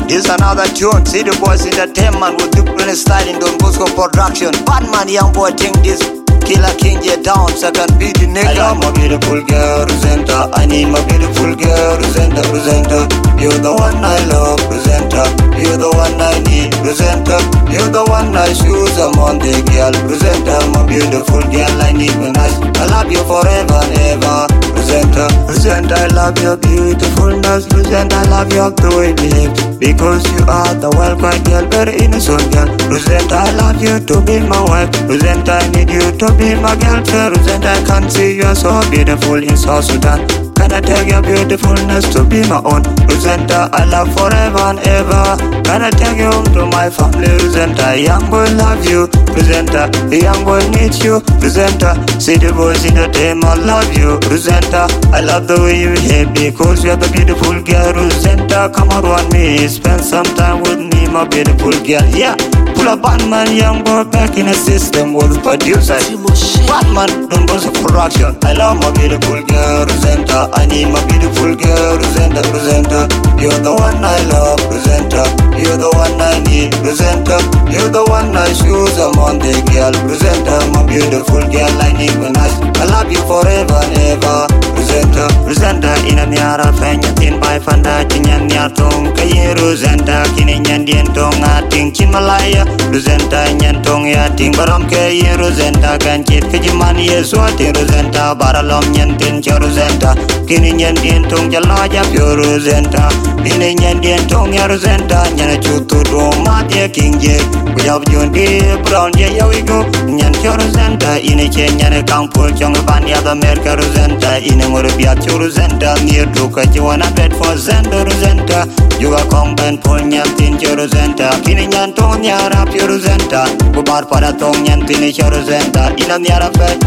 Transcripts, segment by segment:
This another tune. See the boys entertainment with different style in Don Bosco production. Batman young boy think this. Killer King get down, second beat the nigga. I love my beautiful girl, Rosenta. I need my beautiful girl, Rosenta, Rosenta. You're the one I love, Rosenta. You're the one I need, Rosenta. You're the one I choose among the girl, Rosenta. My beautiful girl, I need my nice. I love you forever and ever, Rosenta. Rosenta, I love your beautifulness, Rosenta. I love your the way you behave, because you are the well-quiet girl, very innocent girl, Rosenta. I love you to be my wife, Rosenta. I need you to be my girlfriend, Rosenta. I can see you are so beautiful in South Sudan. Can I take your beautifulness to be my own, Rosenta? I love forever and ever. Can I take you home to my family, Rosenta? Young boy love you, Rosenta. Young boy needs you, Rosenta. See the boys in the team, I love you, Rosenta. I love the way you behave, because you are the beautiful girl, Rosenta. Come around me, spend some time with me, my beautiful girl. Yeah, pull up Batman, young boy back in the system with producer Batman, don't go to production. I love my beautiful girl, Rosenta. I need my beautiful girl, Rosenta, Rosenta. You're the one I love, Rosenta. You're the one I need, Rosenta. You're the one I choose among the girl, Rosenta. My beautiful girl, I need my nice. I love you forever and ever, Rosenta. Rosenta, ina niara fenya tin bai fanda kinyan niatong kaye Rosenta. Kini nyan tong ating Chimalaya, Rosenta nyantong ya ting baram kaye Rosenta. Kanchit kajiman yesu ating Rosenta. Baralom nyantin cha Rosenta. Kini nyan tong jalaja pyo Rosenta. Kini nyan tong ya Rosenta. Nyana chutu do matya king je. Kuyab jundi brown je ya we go. Nyan cha Rosenta. Ini che nyana kangpul chong ban ya da America Rosenta. Ini ngoro biat chu Rosenta. Mir tu ka chiwana bet for Zenda Rosenta. Juga kong ben pol nyantin cha Rosenta. Kini nyan tong nyara pyo Rosenta. Kubar pada tong nyantin cha Rosenta. Ina nyara fe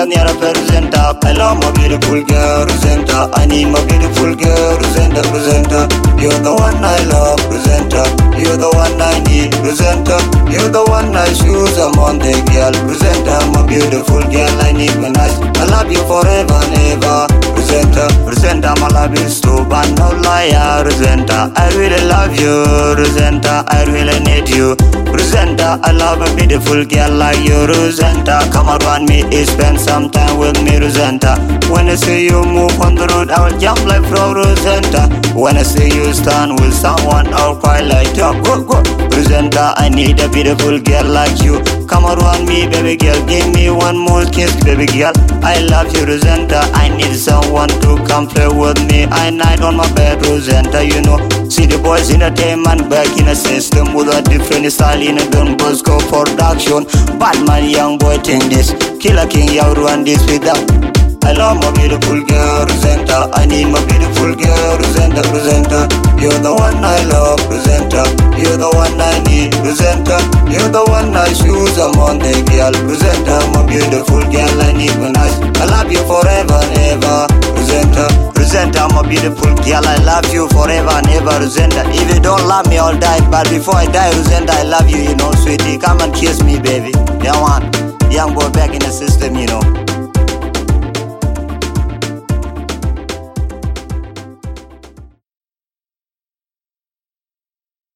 Rosenta. I love my beautiful girl, Rosenta. I need my beautiful girl, Rosenta, Rosenta. You're the one I love, Rosenta. You're the one I need, Rosenta. You're the one I choose among the girl, Rosenta. My beautiful girl, I need my nice. I love you forever and ever, Rosenta. Rosenta, my love is true, but no liar, Rosenta. I really love you, Rosenta. I really need you, Rosenta. I love a beautiful girl like you, Rosenta. Come around me, spend some time with me, Rosenta. When I see you move on the road, I'll jump like from Rosenta. When I see you stand with someone, I'll cry like dog. Go, Rosenta. I need a beautiful girl like you. Come around me, baby girl. Give me one more kiss, baby girl. I love you, Rosenta. I need someone to come play with me. I night on my bed, Rosenta. You know, see the boys in the entertainment back in the system with a different style in a Don Bosco production. Batman, young boy, think this. Killer King, you run this without. I love my beautiful girl, Rosenta. I need my beautiful girl, Rosenta, Rosenta. You're the one I love, Rosenta. You're the one I need, Rosenta. You're the one I choose among the girl, Rosenta. My beautiful girl, I need my nice. I love you forever and ever, Rosenta. Rosenta, my beautiful girl, I love you forever and ever, Rosenta. If you don't love me, I'll die. But before I die, Rosenta, I love you, you know, sweetie. Come and kiss me, baby. Yeah, man. Young boy back in the system, you know.